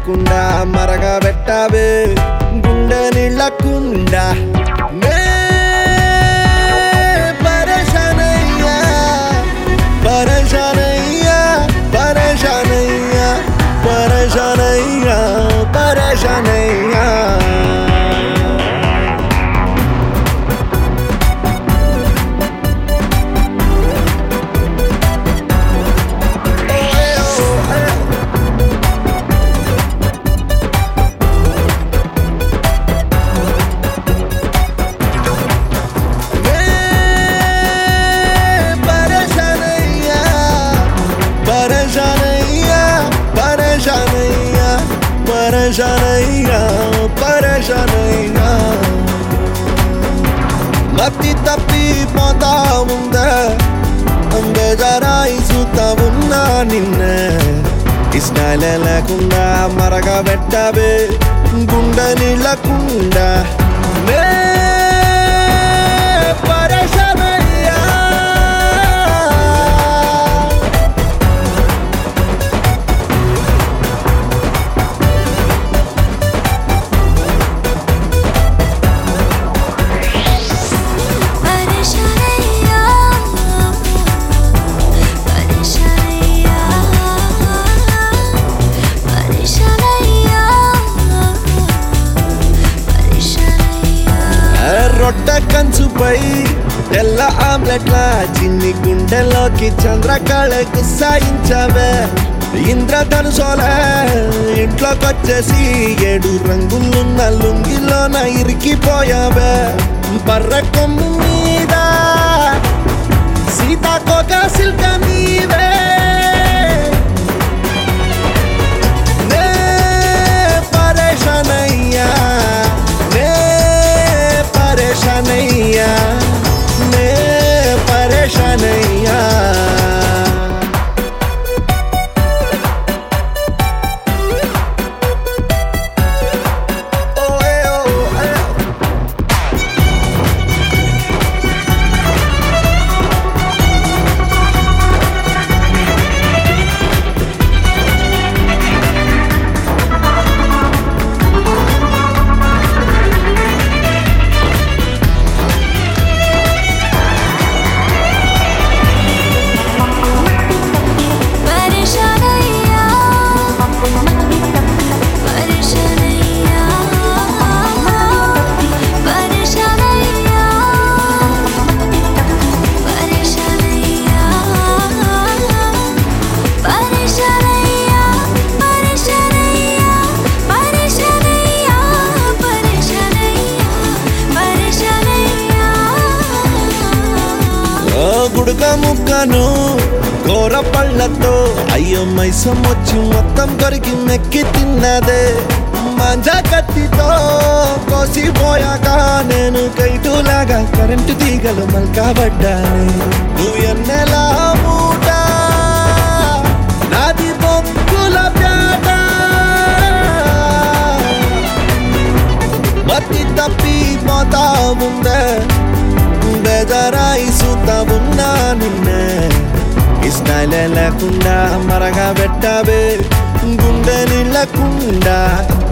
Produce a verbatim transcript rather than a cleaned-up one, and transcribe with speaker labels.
Speaker 1: లేకుండా మరగబెట్టావే గుండె నీళ్ళకుండా నే పరేషానయ్యా పరేషానయ్యా పరేషానయ్యా పరేషానయ్యా పరేషానయ్యా పరేషానయ్యా పరేషానయ్యా మతి తప్పిపోతా ఉందా బేజారాయి చూస్తా ఉన్నా నిన్న ఇష్టాలే లేకుండా మరగబెట్టావే గుండె నీళ్ళకుండా నే పరేషానయ్యా రొట్ట కంచుపై తెల్ల ఆమ్లెట్ల చిన్ని గుండెలోకి చంద్రకళకు సాయించవే ఇంద్రధనుసోలే ఇంట్లోకొచ్చేసి ఏడు రంగులున్న లుంగిలోన ఇరికిపోయావే బర్ర కొమ్ము మీద సీతాకోక సిల్క నీవే నే పరేషానయ్యా పరేషానయ్యా నే పరేషానయ్యా గుడుక ముక్కను కూర పళ్ళతో అయ్యో మైసం వచ్చి మొత్తం కొరికి మెక్కి తిన్నదే మంజా కత్తితో కోసిపోయాక నేను కైటులాగా కరెంటు తీగలు మల్కబడ్డానే నువ్వు ఎన్నెలా మూట నాది బొక్కుల ప్యాట మతి తప్పిపోతా ఉందే బేజారాయి చూస్తా ఉన్నా నిన్నే ఇష్టాలే లేకుండా మరగబెట్టావే గుండె నీళ్ళకుండా